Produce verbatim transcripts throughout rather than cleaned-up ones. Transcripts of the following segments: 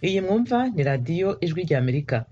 Iyi mwumva ni radiyo Ijwi ry'Amerika.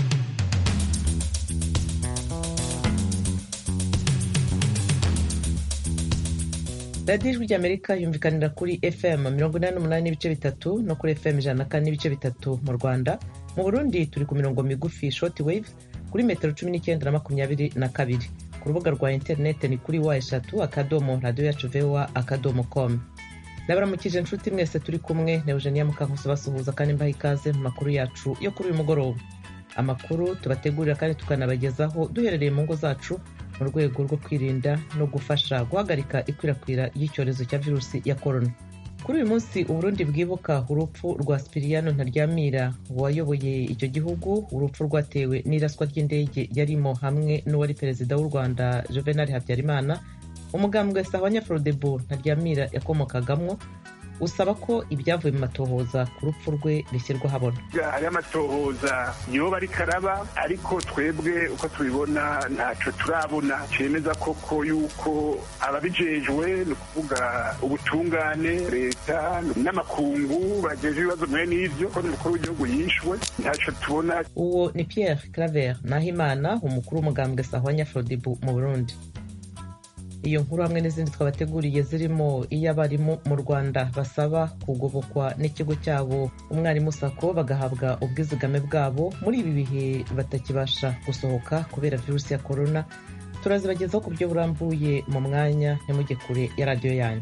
radiyo Ijwi ry'Amerika yumvikanira kuri F M mirongo inani n'umunani n'ibice bitatu no kuri F M ijana na kane n'ibice bitatu mu Rwanda. Mu Burundi turi ku mirongo migufi short wave kuri metero cumi n'icyenda na makumyabiri na kabiri. Ku rubuga rwa interineti ni kuri wa eshatu akadomo radiyo yacu voa akadomo com. Ndabaramukije inshuti mwese turi kumwe na Eugenia Mukankusi basuhuza kandi mbaha ikaze mu makuru yacu yo kuri uyu mugoroba. Amakuru tubategurira kandi tukanabagezaho duherereye mu ngo zacu mu rwego rwo kwirinda no gufasha guhagarika ikwirakwira y'icyorezo cya virusi ya corona. Kuri uyu munsi Uburundi bwibuka urupfu rwa Sipiriyano Ntaryamira wayoboye icyo gihugu, urupfu rwatewe n'iraswa ry'indege yarimo hamwe n'uwari perezida w'u Rwanda Juvenal Habyarimana. Umugambwe Sahwanya Frodebu Ntaryamira yakomokagamwo usaba ko ibyavuye mu matohoza ku rupfu rwe bishyirwa habona. Hari amatohoza niyo bari karaba, ariko twebwe uko tubibona ntaco turabona cemeza koko yuko ababijejwe ni ukuvuga ubutungane, leta n'amakungu bajeje ibibazo mwe n'ivyo ko umukuru w'igihugu yishwe, ntaco tubona. Uwo ni Pierre Claver Nahimana, umukuru w'umugambwe Sahwanya Frodebu mu Burundi. Iyo nkuru hamwe n'izindi twabateguriye zirimo iy'abarimu mu Rwanda basaba kugobokwa n'ikigo cyabo umwarimu sako bagahabwa ubwizigame bwabo muri ibi bihe batakibasha gusohoka kubera virusi ya corona. Turazibagezaho ku buryo burambuye mu mwanya, ntimujye kure ya radiyo yanyu.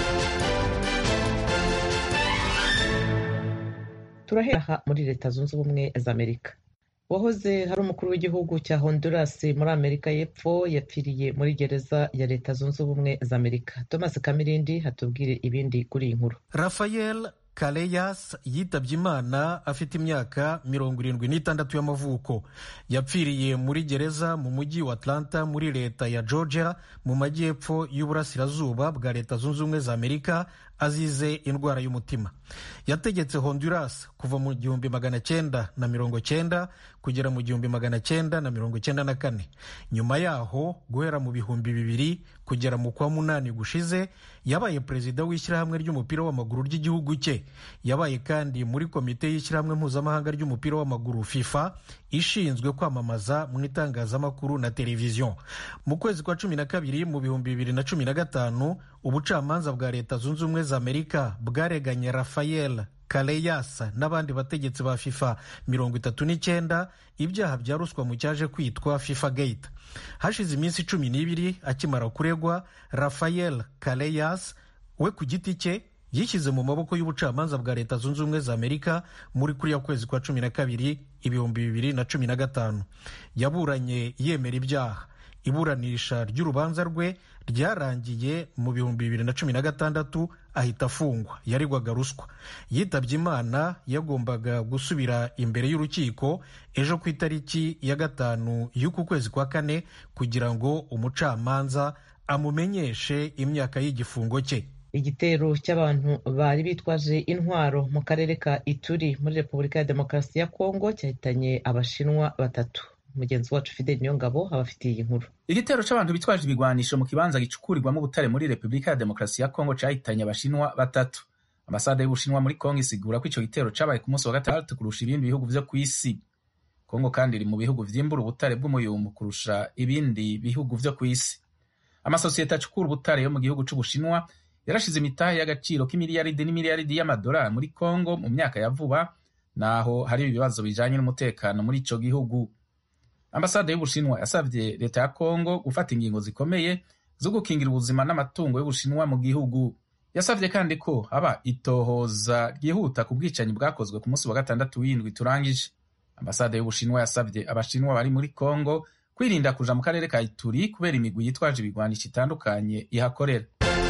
Turahera muri Leta Zunze Ubumwe za Amerika. Wahoze hari umukuru w'igihugu cya Honduras muri Amerika y'Epfo yapfiriye muri gereza ya Leta Zunze Ubumwe za Amerika. Thomas Kamirindi hatubwire ibindi kuri iyi nkuru. Rafael Caleyas yitabye Imana afite imyaka mirongo irindwi n'itandatu y'amavuko. Yapfiriye muri gereza mu mujyi wa Atlanta muri leta ya Georgia mu majyepfo y'uburasirazuba bwa Leta Zunze Ubumwe za Amerika azize indwara y'umutima. Yategetse Honduras kuva mu gihumbi magana cyenda na mirongo cyenda kugera mu gihumbi magana cyenda na mirongo cyenda na kane. Nyuma yaho guhera mu bihumbi bibiri kugera mu kwa munani gushize yabaye perezida w'ishyirahamwe ry'umupira w'amaguru ry'igihugu cye. Yabaye kandi muri komite y'ishyirahamwe mpuzamahanga ry'umupira w'amaguru FIFA ishinzwe kwamamaza mu itangazamakuru na televiziyo. Mu kwezi kwa cumi na kabiri mu bihumbi bibiri na cumi na gatanu ubucamanza bwa Leta Zunze Ubumwe za Amerika bwareganye Rafael Caleyas n'abandi bategetsi ba FIFA mirongo itatu n'icyenda ibyaha bya ruswa mu cyaje kwitwa FIFA Gate. Hashize iminsi cumi n'ibiri akimara kuregwa, Rafael Caleyas we ku giti cye yishyize mu maboko y'ubucamanza bwa Leta Zunze Ubumwe za Amerika muri kuriya kwezi kwa cumi na kabiri ibihumbi bibiri na cumi na gatanu. Yaburanye yemera ibyaha. Iburanisha ry'urubanza rwe ryarangiye mu bihumbi bibiri na cumi na gatandatu ahita afungwa. Yaregwaga ruswa. Yitabye Imana yagombaga gusubira imbere y'urukiko ejo ku itariki ya gatanu y'uku kwezi kwa kane kugira ngo umucamanza amumenyeshe imyaka y'igifungo cye. Igitero cy'abantu bari bitwaje intwaro mu karere ka Ituri muri Repubulika ya Demokarasi ya Kongo cyahitanye abashinwa batatu. Mugenzi wacu Fidel Nyongabo abafitiye iyi nkuru. Igitero c'abantu bitwaje ibigwanisho mu kibanza gicukurirwamo ubutare muri Repubulika ya Demokarasi ya Kongo cyahitanye abashinwa batatu. Ambasade y'Ubushinwa muri Kongo isigura ko ico gitero cabaye ku munsi wa gatandatu kurusha ibindi bihugu vyo kw'isi. Kongo kandi iri mu bihugu vyimbura ubutare bw'umuyumbu kurusha ibindi bihugu vyo kw'isi. Amasosiyete acukura ubutare yo mu gihugu c'Ubushinwa yarashize imitahe y'agaciro k'imiliyaridi n'imiliyaridi y'amadolari muri Kongo mu myaka ya vuba, naho hari ibibazo bijanye n'umutekano muri ico gihugu. Ambasade y'Ubushinwa yasavye leta ya Kongo gufata ingingo zikomeye zo gukingira ubuzima n'amatungo y'Ubushinwa mu gihugu. Yasavye kandi ko haba itohoza ryihuta ku bwicanyi bwakozwe ku munsi wa gatandatu w'indwi turangije. Ambasade y'Ubushinwa yasavye abashinwa bari muri Kongo kwirinda kuja mu karere ka Ituri kubera imigwi yitwaje ibigwanisho itandukanye ihakorera.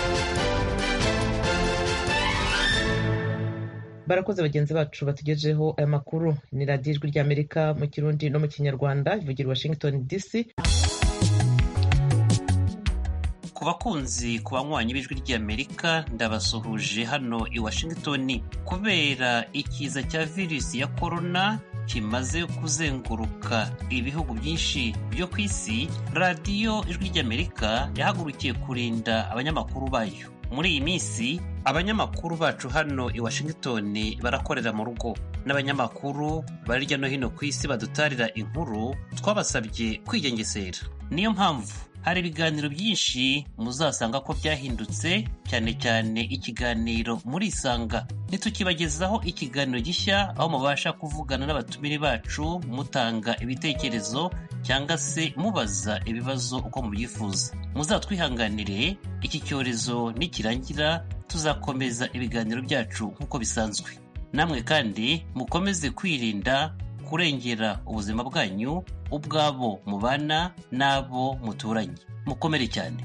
Barakoze bagenzi bacu batugejeho aya makuru. Ni radiyo Ijwi ry'Amerika mu Kirundi no mu Kinyarwanda ivugira Washington D C. Ku bakunzi ku banywanyi b'Ijwi ry'Amerika ndabasuhuje hano i Washington. Kubera ikiza cya virusi ya corona kimaze kuzenguruka ibihugu byinshi byo ku isi, radiyo Ijwi ry'Amerika yahagurukiye kurinda abanyamakuru bayo. Muri iyi minsi abanyamakuru bacu hano i Washington barakorera mu rugo. n'abanyamakuru bari hirya no hino ku isi badutarira inkuru, twabasabye kwigengesera. Niyo mpamvu hari ibiganiro byinshi muzasanga ko byahindutse, cyane cyane ikiganiro muri Isanga. Ntitukibagezaho ikiganiro gishya aho mubasha kuvugana n'abatumire bacu, mutanga ibitekerezo cyangwa se mubaza ibibazo uko mubyifuza. Muzatwihanganire, iki cyorezo nikirangira tuzakomeza ibiganiro byacu nk'uko bisanzwe. Namwe kandi mukomeze kwirinda, kurengera ubuzima bwanyu, ubwabo mubana n'abo muturanye. Mukomere cyane.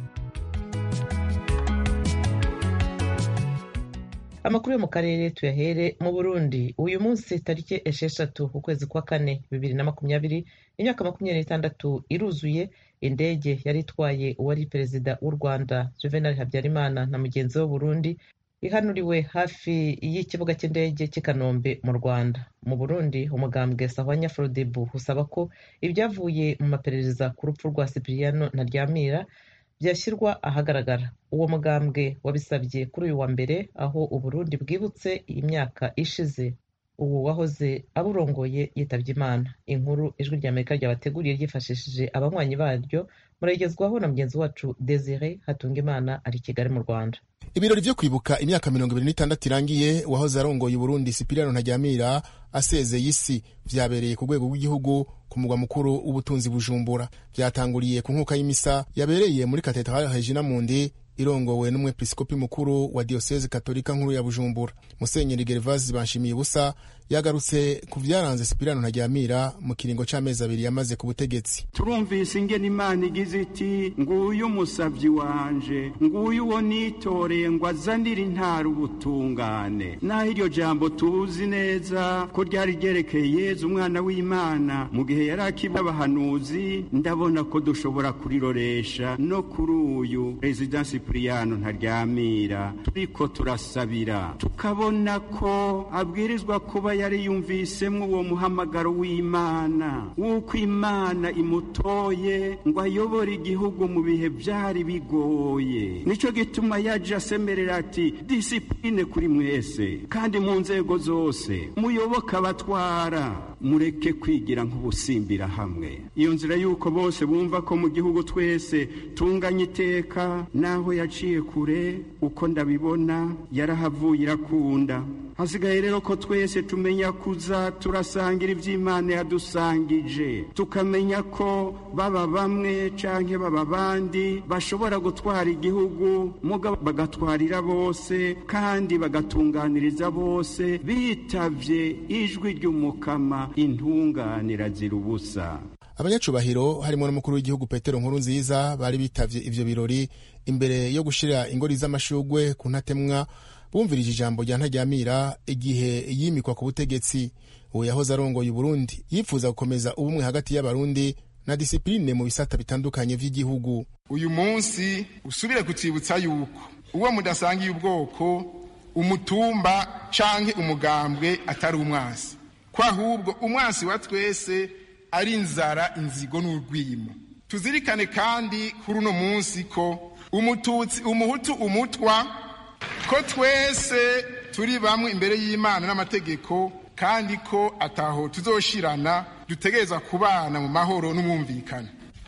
Amakuru yo mu karere tuyahere mu Burundi. Uyu munsi tariki esheshatu ukwezi kwa kane bibiri na makumyabiri, imyaka makumyabiri n'itandatu iruzuye indege yari itwaye uwari perezida w'u Rwanda Juvenal Habyarimana na mugenzi we Burundi ihanuriwe hafi y'ikibuga cy'indege cy'i Kanombe mu Rwanda. Mu Burundi umugambwe Sahwanya Frodebu usaba ko ibyavuye mu maperereza ku rupfu rwa Cipriano Ntaryamira byashyirwa ahagaragara. Uwo mugambwe wabisabye kuri uyu wa mbere aho Uburundi bwibutse imyaka ishize ubu wahoze aburongoye yitabye Imana. Inkuru Ijwi ry'Amerika ryabateguriye ryifashishije abanywanyi baryo, muragezwaho na mugenzi wacu Desire Hatungimana ari Kigali mu Rwanda. Ibirori vyo kwibuka imyaka mirongo ibiri n'itandatu irangiye wahoze arongoye Burundi Cipriano Ntaryamira asezeye isi vyabereye ku rwego rw'igihugu ku mugwa mukuru w'ubutunzi Bujumbura. Vyatanguriye ku nkuka y'imisa yabereye muri Katedrale Regina Mundi irongowe n'umwepiskopi mukuru wa Diocese Katolika nkuru ya Bujumbura. Musenyeri Gervase Banshimiye Busa yagarutse ku vyaranze Cipriano Ntaryamira mu kiringo c'amezi abiri yamaze ku butegetsi. Turumvise ingene Imana igize iti nguyu umusavyi wanje, nguyu uwo nitoreye ngo azanire intara ubutungane. Naho iryo jambo tuzi neza ko ryari ryerekeye Yezu umwana w'Imana mu gihe yari akiba abahanuzi, ndabona ko dushobora kuriroresha no kuri uyu President Cipriano Ntaryamira. Turiko turasabira tukabona ko abwirizwa kuba yari yumvisemwo uwo muhamagaro w'Imana, wuko Imana imutoye ngo ayobore igihugu mu bihe byari bigoye. Nico gituma yaje asemerera ati disipline kuri mwese kandi mu nzego zose muyoboka abatwara, mureke kwigira nk'ubusimbira hamwe. Iyo nzira yuko bose bumva ko mu gihugu twese tunganye iteka, naho yaciye kure uko ndabibona yarahavuye irakunda. Hasigaye rero ko twese tumenya kuza turasangira ivy'Imana yadusangije, tukamenya ko baba bamwe canke baba bandi bashobora gutwara igihugu muga bagatwarira bose kandi bagatunganiriza bose bitavye ijwi ry'umukama intunganira zira ubusa. Abanyacubahiro harimo n'umukuru w'igihugu Petero Nkurunziza bari bitavye ivyo birori imbere yo gushira ingori z'amashugwe ku ntatemwa bumvirije ijambo rya Ntaryamira igihe yimikwa ku butegetsi. Uwo yahoze arongoye Burundi yifuza gukomeza ubumwe hagati y'abarundi na disipline mu bisata bitandukanye vy'igihugu. Uyu munsi usubire kucibutsa yuko uwo mudasangiye ubwoko, umutumba canke umugambwe atari umwasi, ko ahubwo umwasi wa twese ari inzara, inzigo n'urwimo. Tuzirikane kandi kuri uno munsi ko umututsi, umuhutu, umutwa, ko twese turi bamwe imbere y'Imana n'amategeko, kandi ko ataho tuzoshirana, dutegereza kubana mu mahoro n'umwumvikane.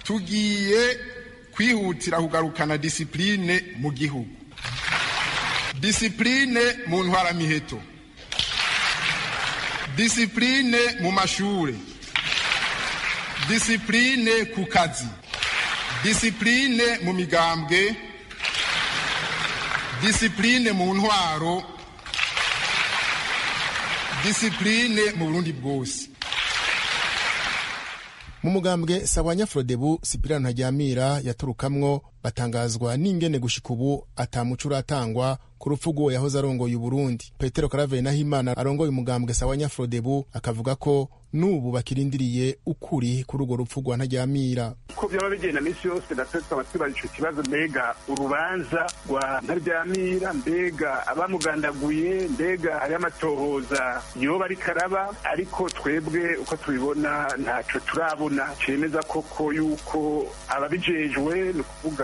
Tugiye kwihutira kugarukana disipline mu gihugu, disipline mu ntwaramiheto, disipline mu mashure, disipline ku kazi, disipline mu migambwe, disipline mu ntwaro, disipline mu Burundi bwose. Mu mugambwe Sahwanya Frodebu Cipriano Ntaryamira yaturukamwo batangazwa n'ingene gushika ubu atamuco uratangwa ku rupfu rw'uwo yahoze arongoye Burundi. Petero Karaveri Nahimana arongoye umugambwe Sahwanya Frodebu akavuga ko n'ubu bakirindiriye ukuri kuri urwo rupfu rwa Ntaryamira. Ko byaba bigenda misi yose natwe tukaba twibaza ico kibazo, mbega urubanza rwa Ntaryamira, mbega abamugandaguye, mbega hari amatohoza yoba ari karaba, ariko twebwe uko tubibona ntaco turabona cemeza koko yuko ababijejwe ni kuvuga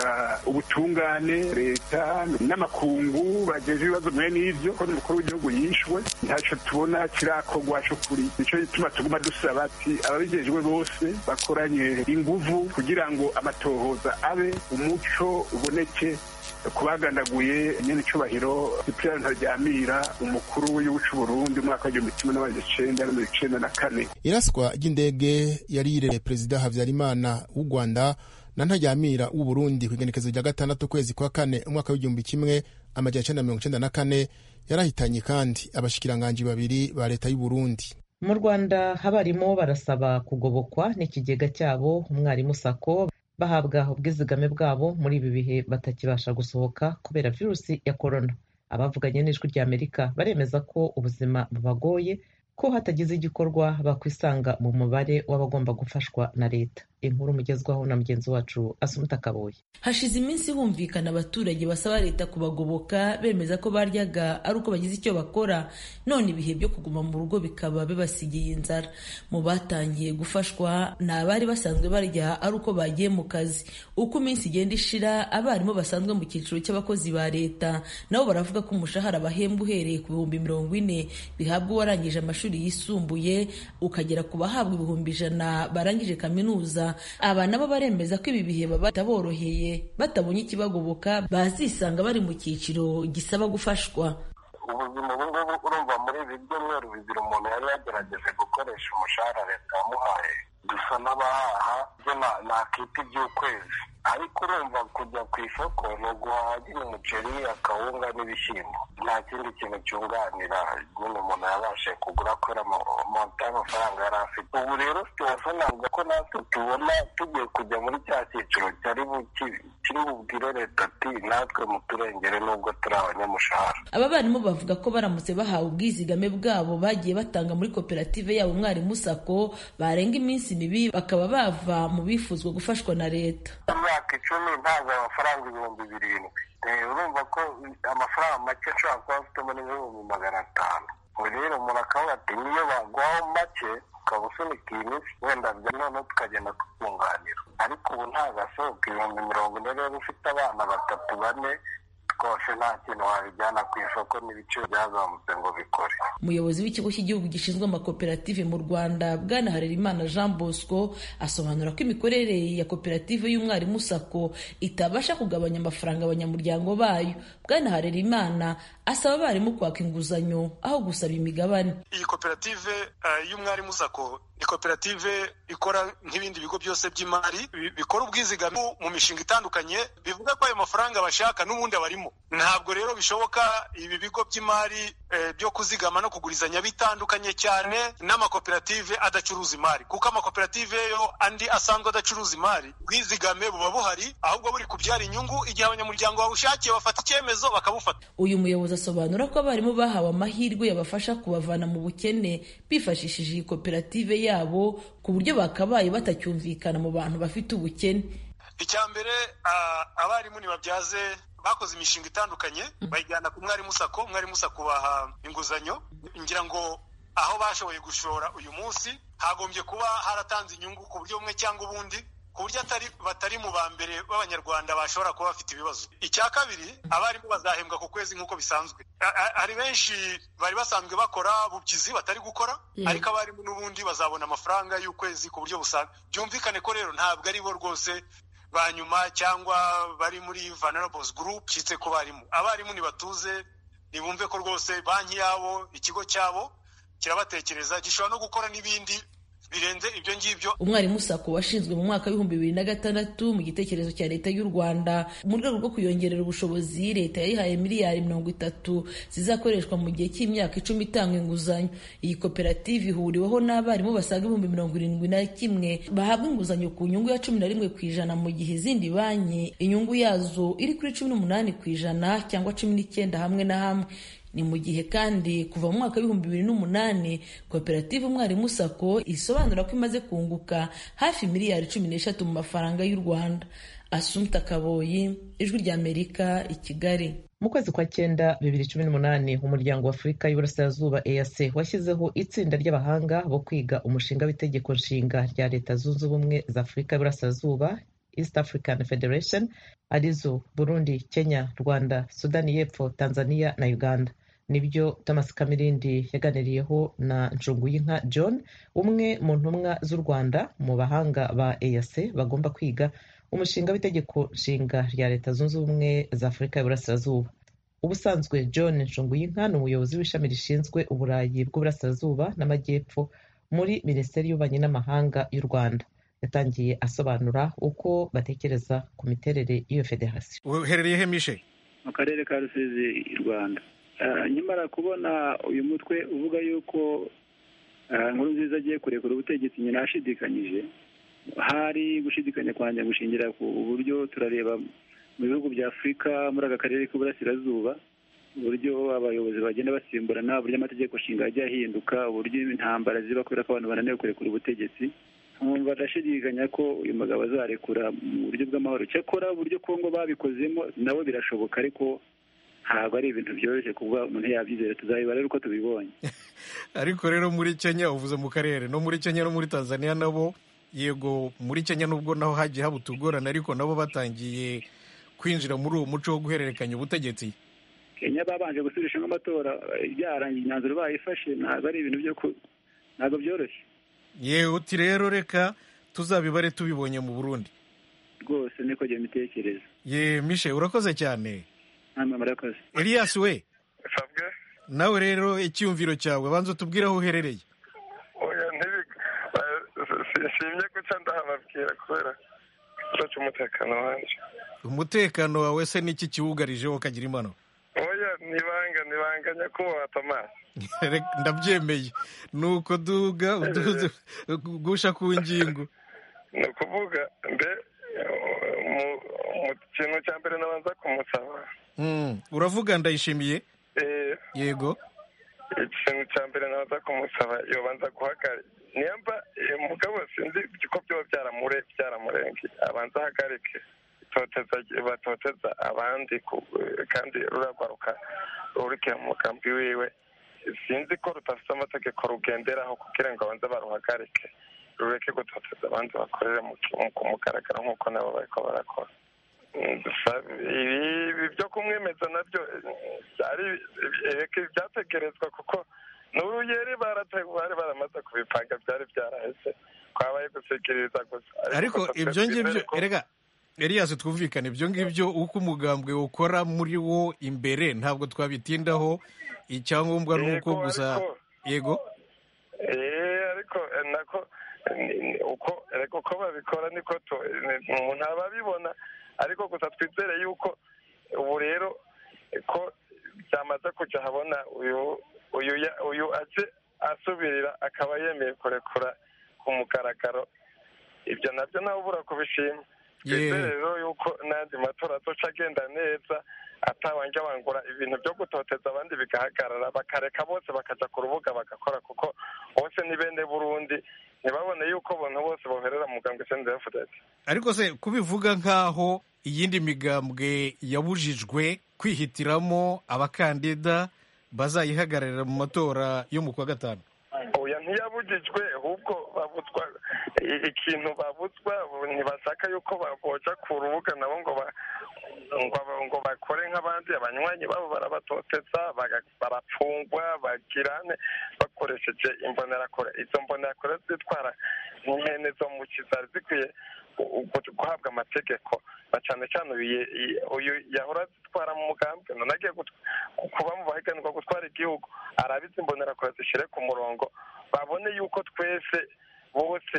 ubutungane leta n'amakungu bageje ibibazo mwe n'ivyo ko n'umukuru w'igihugu yishwe ntaco tubona kirakorwa cyo kuri nico gituma tuguma dusaba ati ababijejwe bose bakoranye inguvu kugira ngo amatohoza abe umuco uboneke kubagandaguye nyene icubahiro Cyprien Ntaryamira umukuru w'igihugu c'u Burundi umwaka w'igihumbi kimwe n'amajana icenda na mirongo icenda na kane. Iraswa ry'indege yari yirereye Perezida Havyarimana w'u Rwanda na Ntaryamira w'u Burundi kw'igenekezo rya gatandatu kwezi kwa kane umwaka w'igihumbi kimwe amajana icenda na mirongo icenda na kane yarahitanye kandi abashikiranganji babiri ba leta y'u Burundi. Mu Rwanda abarimu barasaba kugobokwa n'ikigega cyabo umwarimu sako bahabwa ubwizigame bwabo muri ibi bihe batakibasha gusohoka kubera virusi ya corona. Abavuganye n'ijwi rya Amerika baremeza ko ubuzima bubagoye ko hatagize igikorwa bakwisanga mu mubare w'abagomba gufashwa na leta. Inkuru mugezwaho na mugenzi wacu Asumta Kaboyi. Hashize iminsi humvikana abaturage basaba leta kubagoboka bemeza ko baryaga ari uko bagize icyo bakora, none ibihe byo kuguma mu rugo bikaba bibasigiye inzara. Mu batangiye gufashwa ni abari basanzwe barya ari uko bagiye mu kazi. Uko iminsi igenda ishira, abarimu basanzwe mu cyiciro cy'abakozi ba leta nabo baravuga ko umushahara bahembwa uhereye ku bihumbi mirongo ine bihabwa uwarangije amashuri yisumbuye ukagera ku bahabwa ibihumbi ijana barangije kaminuza. Aba nabo baremeza ko ibi bihe baba bataboroheye batabonye ikibagoboka bazisanga bari mu cyiciro gisaba gufashwa. Ubuzima ubu ngubu urumva muri ibi byumweru bibiri umuntu yari yagerageje gukoresha umushahara leta yamuhaye dusa n'abahaha byo nakita iby'ukwezi, ariko urumva kujya ku isoko ni uguhaha nyine umuceri akawunga n'ibishyimbo, nta kindi kintu cyunganira nyine umuntu yabashe kugura kubera monta y'amafaranga yari afite. Ubu rero situwasiyo ntabwo ko natwe tubona tugiye kujya muri cya cyiciro cyari kiri bubwire leta ati natwe muturengere nubwo turi abanyamushahara. Aba barimu bavuga ko baramutse bahawe ubwizigame bwabo bagiye batanga muri koperative yabo umwarimu sako barenga iminsi mibi bakaba bava mu bifuzwa gufashwa na leta. Imyaka icumi ntabwo amafaranga ibihumbi birindwi, urumva ko amafaranga make nshobora kuba afitemo n'ibihumbi magana atanu. ubu rero umuntu akavuga ati niyo baguhaho make ukaba usunika iyi minsi wenda bya noneho tukagenda tukunganira, ariko ubu ntagasohoka ibihumbi mirongo ine rero ufite abana batatu bane rwose nta kintu wabijyana ku isoko n'ibiciro byazamutse ngo bikore. Umuyobozi w'ikigo cy'igihugu gishinzwe amakoperative mu Rwanda Bwana Harerimana Jean Bosco asobanura ko imikorere ya koperative y'umwarimu sako itabasha kugabanya amafaranga abanyamuryango bayo. Bwana Harerimana asaba abarimu kwaka inguzanyo aho gusaba imigabane. Iyi koperative uh, y'umwarimu sako ni koperative ikora nk'ibindi bigo byose by'imari bikora ubwizigame mu mishinga itandukanye, bivuga ko ayo mafaranga bashaka n'ubundi abarimo. Ntabwo rero bishoboka ibi bigo by'imari eh, byo kuzigama no kugurizanya bitandukanye cyane n'amakoperative adacuruza imari, kuko amakoperative yo andi asanzwe adacuruza imari ubwizigame buba buhari, ahubwo buri kubyara inyungu igihe abanyamuryango babushakiye bafata icyemezo bakabufata. Uyu muyobozi asobanura ko abarimu bahawe amahirwe yabafasha kubavana mu bukene bifashishije iyi koperative yabo ku buryo bakabaye batacyumvikana mu bantu bafite ubukene. Icya mbere abarimu nibabyaze bakoze imishinga itandukanye bayijyana ku mwarimu sako, mwarimu sako baha inguzanyo. Ngira ngo aho bashoboye gushora uyu munsi hagombye kuba haratanze inyungu ku buryo bumwe cyangwa ubundi, ku buryo atari batari mu ba mbere b'abanyarwanda bashobora kuba bafite ibibazo. Icya kabiri, abarimu bazahembwa ku kwezi nk'uko bisanzwe. Hari benshi bari basanzwe bakora bubyizi batari gukora, yeah. Ariko abarimu n'ubundi bazabona amafaranga y'ukwezi ku buryo busanzwe. Byumvikane ko rero ntabwo ari bo rwose banyuma cyangwa bari muri vulnerable group cyitse ko barimu. Abarimu nibatuze nibumve ko rwose banki yabo, ikigo cyabo kirabatekereza, gishobora no gukora n'ibindi birenze ibyo ngibyo. Umwarimu sako washinzwe mu mwaka w'ibihumbi bibiri na gatandatu mu gitekerezo cya leta y'u Rwanda mu rwego rwo kuyongerera ubushobozi. Leta yayihaye miliyari mirongo itatu zizakoreshwa mu gihe cy'imyaka icumi itanga inguzanyo. Iyi koperative ihuriweho n'abarimu basaga ibihumbi mirongo irindwi na kimwe bahabwa inguzanyo ku nyungu ya cumi na rimwe ku ijana, mu gihe izindi banki inyungu yazo iri kuri cumi n'umunani ku ijana cyangwa cumi n'icyenda hamwe na hamwe. Ni mu gihe kandi kuva mu mwaka w'ibihumbi bibiri n'umunani koperative umwarimu sako isobanura ko imaze kunguka hafi miliyari cumi n'eshatu mu mafaranga y'u Rwanda. Asumta Kaboyi, Ijwi ry'Amerika, i Kigali. Mu kwezi kwa cyenda bibiri cumi n'umunani umuryango wa Afurika y'Iburasirazuba E A C washyizeho itsinda ry'abahanga bo kwiga umushinga w'itegeko nshinga rya Leta Zunze Ubumwe za Afurika y'Iburasirazuba East African Federation arizo Burundi, Kenya, Rwanda, Sudani y'Epfo, Tanzania na Uganda. Nibyo Thomas Kamirindi yaganiriyeho na Nshunguyinka John, umwe mu ntumwa z'u Rwanda mu bahanga ba E A C bagomba kwiga umushinga w'itegeko nshinga rya Leta Zunze Ubumwe za Afurika y'Uburasirazuba. Ubusanzwe John Nshunguyinka ni umuyobozi w'ishami rishinzwe Uburayi bw'Uburasirazuba n'Amajyepfo muri Minisiteri y'Ububanyi n'Amahanga y'u Rwanda. Yatangiye asobanura uko batekereza ku miterere y'iyo federasiyo. Uherereye he Mishe? Mu karere ka Rusizi i Rwanda. Nyamara kubona uyu mutwe uvuga yuko Nkurunziza agiye kurekura ubutegetsi, nyina ashidikanyije. Hari gushidikanya kwanjye gushingira ku buryo turareba mu bihugu bya Afurika muri aka karere k'Uburasirazuba, uburyo abayobozi bagenda basimburana, uburyo amategeko nshinga ajya ahinduka, uburyo intambara ziba kubera ko abantu bananiwe kurekura ubutegetsi. Nkumva ndashidikanya ko uyu mugabo azarekura mu buryo bw'amahoro. Cyakora uburyo Kongo babikozemo nabo birashoboka, ariko ntabwo ari ibintu byoroshye kuba umuntu yabyizera. Tuzabibara rero uko tubibonye. Ariko rero muri Kenya uvuze mu karere, no muri Kenya no muri Tanzania nabo, yego muri Kenya nubwo naho hagiye haba utugorana, ariko nabo batangiye kwinjira muri uwo muco wo guhererekanya ubutegetsi. Kenya babanje gusubirishamo amatora, byarangiye imyanzuro bayifashe, ntabwo ari ibintu byo ntabwo byoroshye. Yewe uti rero reka tuzabibare tubibonye mu Burundi. Rwose niko gihe mitekereza. Ye Mishe urakoze cyane. Namwe murakoze. Elias we. Sabwe. Nawe rero icyumviro cyawe banza tubwire aho uherereye. Oya ntibi simye guca ndahababwira kubera cyo umutekano wanje. Umutekano wawe se niki kiwugarije wo kagira imano? Oya nibanga nibanganya ko Thomas. Ndabyemeye nuko duga uduze gusha ku ngingo. No kuvuga mbe mu kintu cya mbere nabanza kumusaba. Mm, uravuga Ndayishimiye? Eh, yego. Ikintu cya mbere nabanza kumusaba yobanza guhagarika. Niyamba mugabo sinzi ko byo byaramure byaramurenge. Abanza hagarike. Toteza batoteza abandi kandi ruragaruka urike mu kambi wiwe. Sinzi ko rutafite amategeko rugenderaho kugira ngo abanze baruhagarike, rureke gutoteza abandi bakorere mu kumugaragara nk'uko nabo bariko barakora. Ibi byo kumwemeza nabyo byategerezwa kuko n'uruyeri bari baramaze kubipanga, byari byaraheze kwabaye gusekereza gusa. Ariko ibyo ngibyo erega Elias twumvikane, ibyo ngibyo uko umugambwe ukora muri wo imbere ntabwo twabitindaho. Icyangombwa nuko gusa yego eh ariko nako uko ariko ko babikora niko umuntu ababibona, ariko gusa twizere yuko ubu rero ko byamaze kujya habona uyu uyu uyu aje asubirira akaba yemeye kurekura ku mugaragaro. Ibyo nabyo nawe ubura kubishima. Twizere rero yuko n'andi matora azoca agenda neza, atabanje bangura ibintu byo gutoteza abandi bigahagarara, bakareka bose bakaja ku rubuga bagakora, kuko bose ni bene Burundi, ntibabone yuko abantu bose boherera mu mugambwe C N D D F D. Ariko se kubivuga nkaho iyindi migambwe yabujijwe kwihitiramo abakandida bazayihagararira mu matora yo mu kwa gatanu. Oya ntiyabujijwe, ahubwo babuzwa ikintu babuzwa, ntibashaka yuko baboja ku rubuga nabo ngo ngo bakore nk'abandi. Abanywanyi babo barabatoteza, barapfungwa, bagirane bakoresheje imbonerakure. Izo mbonerakure zitwara nk'ihene zo mu kizari zikwiye guhabwa amategeko, na cyane cyane uyu yahora zitwara mu mugambwe, none agiye kuba mu bahiganirwa gutwara igihugu, arabizi imbonerakure zishyire ku murongo, babone yuko twese bose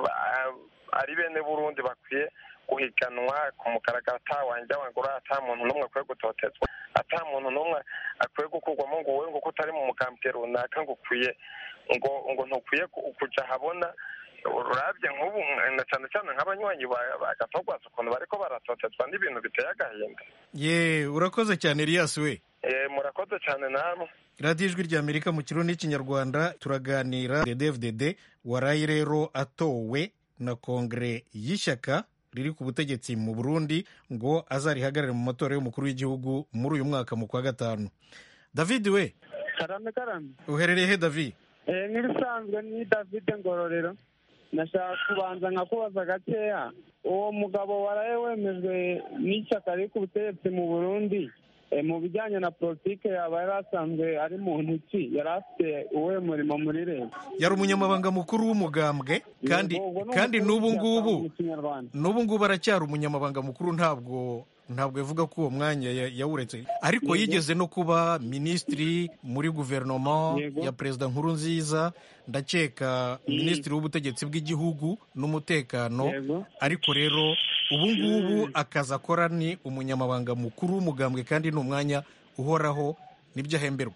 ari bene Burundi bakwiye guhiganwa ku mugaragaro, atawanja wangura, ata muntu n'umwe akwiye gutotezwa, ata muntu n'umwe akwiye gukurwamo ngo wowe ngo utari mu mugambwe runaka ngo ukwiye ngo ngo ntukwiye kuja habona. Urabye nk'ubu na cyane cyane nk'abanywanyi bagatogwaza ukuntu bariko baratotezwa n'ibintu biteye agahinda. Ye urakoze cyane Elias we. Eh murakoze cyane namwe. Radio Ijwi ry'Amerika mu Kirundi n'Ikinyarwanda turaganira D F D D waraye rero atowe na kongere y'ishyaka riri ku butegetsi mu Burundi ngo azarihagarare mu matora y'umukuru w'igihugu muri uyu mwaka mu kwa gatanu. David we. Karame karame. Uherereye he David? Eh nibisanzwe ni David Ngororero. nashaka kubanza nkakubaza gakeya, uwo mugabo waraye wemejwe n'ishyaka riri ku butegetsi mu Burundi, mu bijyanye na politike yaba yari asanzwe ari mu ntoki, yari afite uwe murimo muri leta? Yari umunyamabanga mukuru w'umugambwe kandi kandi n'ubu ngubu n'ubu ngubu aracyari umunyamabanga mukuru, ntabwo ntabwo yavuga ko uwo mwanya yawuretse, ariko yigeze no kuba minisitiri muri guverinoma ya perezida Nkurunziza, ndakeka minisitiri w'ubutegetsi bw'igihugu n'umutekano, ariko rero ubu ngubu akazi akora ni umunyamabanga mukuru w'umugambwe kandi ni umwanya uhoraho, nibyo ahemberwa.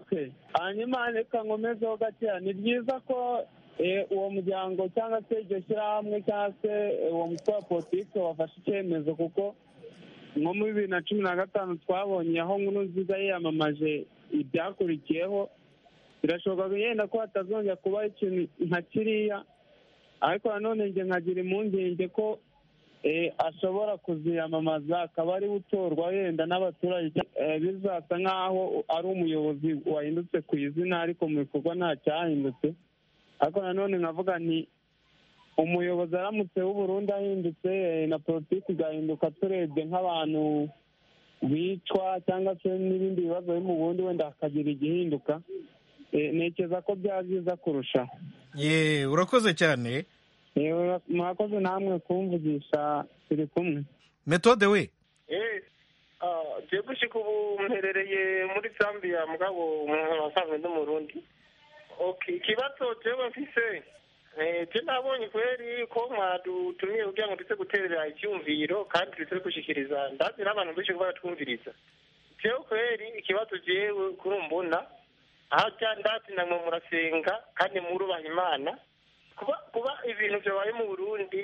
hanyuma reka nkomezeho gakeya, ni byiza ko uwo muryango cyangwa se iryo shyirahamwe cyangwa se uwo mutwe wa politiki wafashe icyemezo, kuko nko muri bibiri na cumi na gatanu twabonye aho Nkurunziza yiyamamaje ibyakurikiyeho, birashoboka yenda ko hatazongera kuba ikintu nka kiriya, ariko nanone njye nkagira impungenge ko ashobora kuziyamamaza akaba ari utorwa yenda n'abaturage, bizasa nk'aho ari umuyobozi wahindutse ku izina ariko mu bikorwa nta cyahindutse. Ariko nanone nkavuga nti umuyobozi aramutse w'Uburundi ahindutse na politiki igahinduka, turebye nk'abantu bicwa cyangwa se n'ibindi bibazo biri mu Burundi, wenda hakagira igihinduka, ntekereza ko byaba byiza kurushaho. Ye, urakoze cyane. Mwakoze namwe kumvugisha, turi kumwe. Methode we? Eh, ah, je gushika ubu mperereye muri Zambia, mugabo wasanzwe ndi mu Burundi. Okay, ikibazo jewe mfise, eh, je nabonye kweri ko mwadutumiye kugira ngo tuze guterera icyumviro kandi tuze gushikiriza, ndazi n'abantu benshi baratwumviriza. Jewe kweri ikibazo jewe kurumbona, aho ndazi namwe murasenga kandi murubaha Imana, kuba kuba ibintu byabaye mu Burundi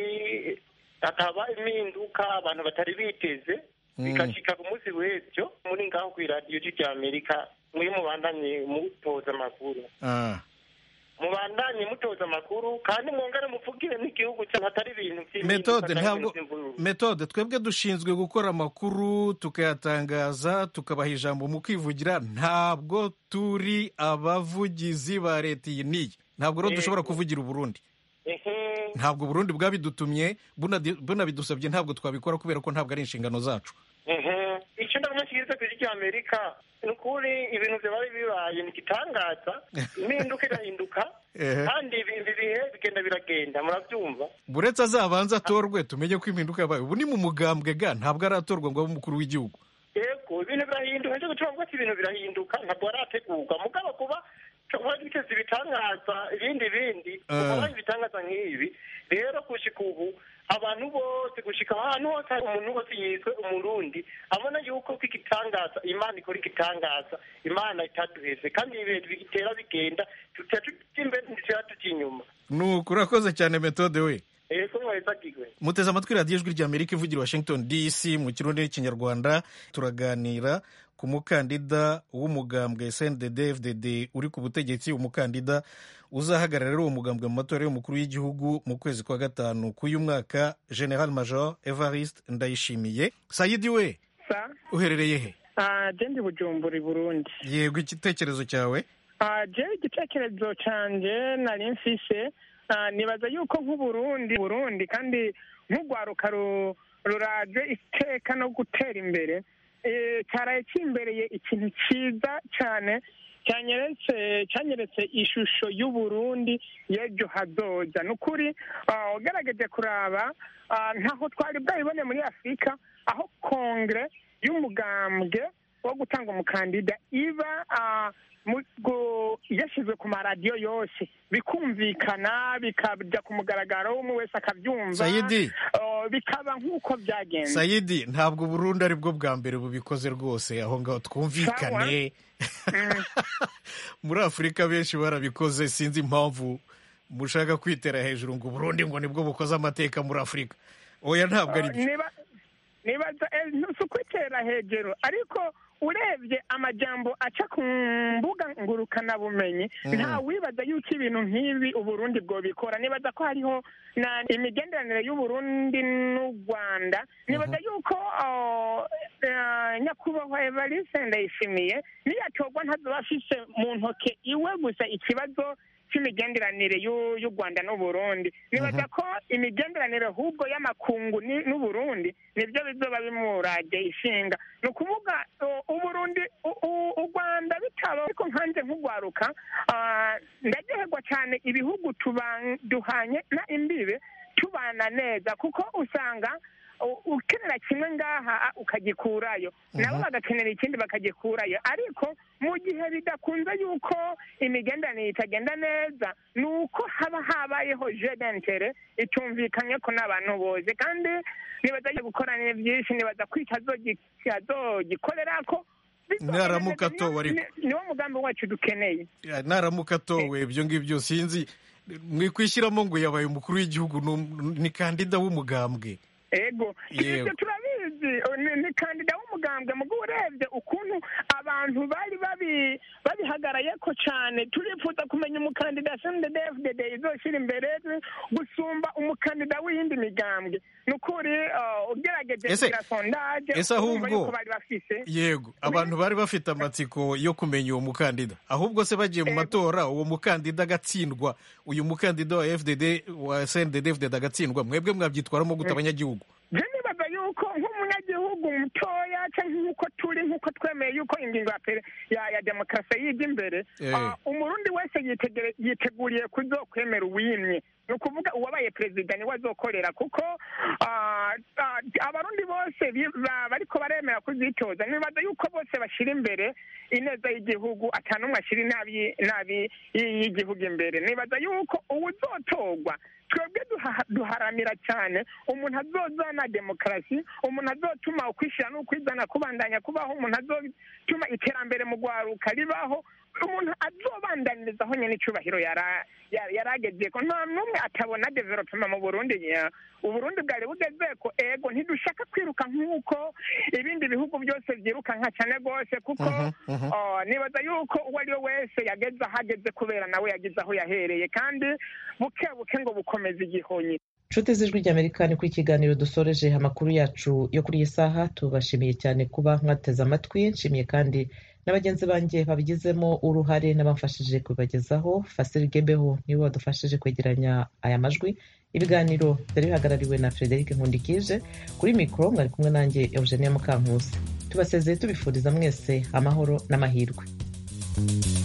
akaba impinduka abantu batari biteze, bikashika ku munsi w'ejo muri ngaho ku radio y'I Amerika, muri mubandanye mutoza amakuru. Ah. Mubandanye mutoza amakuru kandi mwongere muvugire n'igihugu cyane, hatari ibintu by'imwe. Methode ntabwo Methode twebwe dushinzwe gukora amakuru tukayatangaza tukabaha ijambo mu kwivugira, ntabwo turi abavugizi ba leta iyi niyi, ntabwo rero dushobora kuvugira Uburundi. Ntabwo Burundi bwabidutumye, bunabidusabye ntabwo twabikora kubera ko ntabwo ari inshingano zacu. Icyo ndamashyize ku Ijwi Amerika, nukuri ibintu byabaye bibaye ni gitangaza, impinduka irahinduka kandi ibi bihe bigenda biragenda, murabyumva. Buretse azabanza atorwe tumenye ko impinduka yabaye. Ubu ni mu mugambwe ga, ntabwo aratorwa ngo abe umukuru w'igihugu. Yego, ibintu birahinduka, cyo gutuma ko ibintu birahinduka, ntabwo arategurwa. Mugabo kuba kuba biteze ibitangaza ibindi bindi, kuba ibitangaza nk'ibi, rero kushika ubu abantu bose gushika ahantu hose umuntu wose yitwe umurundi abona yuko k'igitangaza Imana ikora igitangaza, Imana itaduheze kandi ibintu bigitera bigenda, tutatutimbe ntitatukinyuma. Nuko urakoze cyane Methode we. Eko mweza kigwe. Muteze amatwi radio y'Ijwi ry'Amerika ivugira Washington D C mu kirundi n'ikinyarwanda, turaganira ku mukandida w'umugambwe S N D D F D D uri ku butegetsi, umukandida uzahagararira uwo mugambwe mu matora y'umukuru w'igihugu mu kwezi kwa gatanu k'uyu mwaka, General Major Evariste Ndayishimiye. Sayidi we, sa uherereye he? Ah, je ndi Bujumbura, Burundi. Yego, igitekerezo cyawe? Ah, je igitekerezo canje nari mfise, ah, nibaza yuko nk'Uburundi Burundi kandi nk'ugwaruka ruraje iteka no gutera imbere, eh cyaraye kimbereye ikintu cyiza cyane cyanyeretse cyanyeretse ishusho y'Uburundi y'ejo hazoza. Nukuri ugerageje kuraba ntaho twari bwayibone muri Afurika, aho kongre y'umugambwe wo gutanga umukandida iba yashyizwe ku maradiyo yose, bikumvikana, bikajya ku mugaragaro, umwe wese akabyumva. Sayidi, bikaba nk'uko byagenze. Sayidi, ntabwo Burundi ari bwo bwa mbere bubikoze rwose, aho ngaho twumvikane. Muri Afurika benshi barabikoze, sinzi impamvu mushaka kwitera hejuru ngo Burundi ngo nibwo bukoze amateka muri Afurika. Oya, ntabwo ari byo. Nibaza si ukwitera hejuru, ariko urebye amajambo aca ku mbuga ngurukanabumenyi, nta wibaza yuko ibintu nk'ibi Uburundi bwo bikora. Nibaza ko hariho na imigenderanire y'Uburundi n'u Rwanda, nibaza yuko nyakubahwa Evariste Ndayishimiye niyatorwa ntazoba afise mu ntoke iwe gusa ikibazo c'imigenderanire y'u y'u Rwanda n'Uburundi nibaza ko imigenderanire ahubwo y'amakungu n'u Burundi nivyo bizoba bimuraje ishinga ni ukuvuga Uburundi u Rwanda bitaba ariko nkanje nk'ugwaruka ndagererwa cyane ibihugu duhanye na imbibe tubana neza kuko usanga ukenera kimwe ngaha ukagikurayo nabo bagakenera ikindi bakagikurayo ariko mu gihe bidakunze yuko imigenderanire itagenda neza ni uko haba habayeho jeu d'interet itumvikanye ko n'abantu bose kandi nibaza gukorana byinshi nibaza kwita azogikorera ko naramuka towe ariko niwo mugambi wacu dukeneye naramuka towe ibyo ngibyo sinzi mwikwishyiramo ngo yabaye umukuru w'igihugu ni kandida w'umugambwe ego ibyo turabizi ni kandida w'umugambwe mugo urebye ukuntu abantu bari babi babihagaraye ko cyane turifuza kumenya umukandida C N D D F D D izoshira imbere gusumba umukandida w'iyindi migambwe nukuri ugerageje kugira sondage ese ahubwo yego abantu bari bafite amatsiko yo kumenya uwo mukandida ahubwo se bagiye mu matora uwo mukandida agatsindwa uyu mukandida wa F D D wa C N D D F D D agatsindwa mwebwe mwabyitwaramo gute abanyagihugu je nibaza yuko nk'umunyagihugu mutoya cyangwa nk'uko turi nk'uko twemeye yuko ingingo ya ya demokarasi yijya imbere umurundi wese yiteguriye kuzokwemera uwimye ni ukuvuga uwabaye perezida niwe azokorera kuko abarundi bose bariko baremera kuzitoza nibaza yuko bose bashira imbere ineza y'igihugu atanumwe ashira inabi nabi y'igihugu imbere nibaza yuko uwuzotorwa twebwe duharanira cyane umuntu azozana demokarasi umuntu azotuma ukwishira n'ukwizana kubandanya kubaho umuntu azotuma iterambere mu gwaruka ribaho umuntu azobandaniriza aho nyene icubahiro yarageze ko nta numwe atabona development mu Burundi Uburundi bwari bugeze ko ego ntidushaka kwiruka nk'uko ibindi bihugu byose byiruka nka cyane rwose kuko nibaza yuko uwo ari we wese yageze ahageze kubera nawe yagize aho yahereye kandi buke buke ngo bukomeze igihonyi. Nshuti z'ijwi ry'Amerika ni ku ikiganiro dusoreje amakuru yacu yo kuri iyi saha tubashimiye cyane kuba mwateze amatwi nshimiye kandi na bagenzi banjye babigizemo uruhare n'abamfashije kubagezaho Fasiri Gebeho niwe wadufashije kwegeranya aya majwi ibiganiro byari bihagarariwe na Frederic Nkundikije kuri mikoro mwari kumwe nanjye Eugenia Mukankusi tubasezeye tubifuriza mwese amahoro n'amahirwe.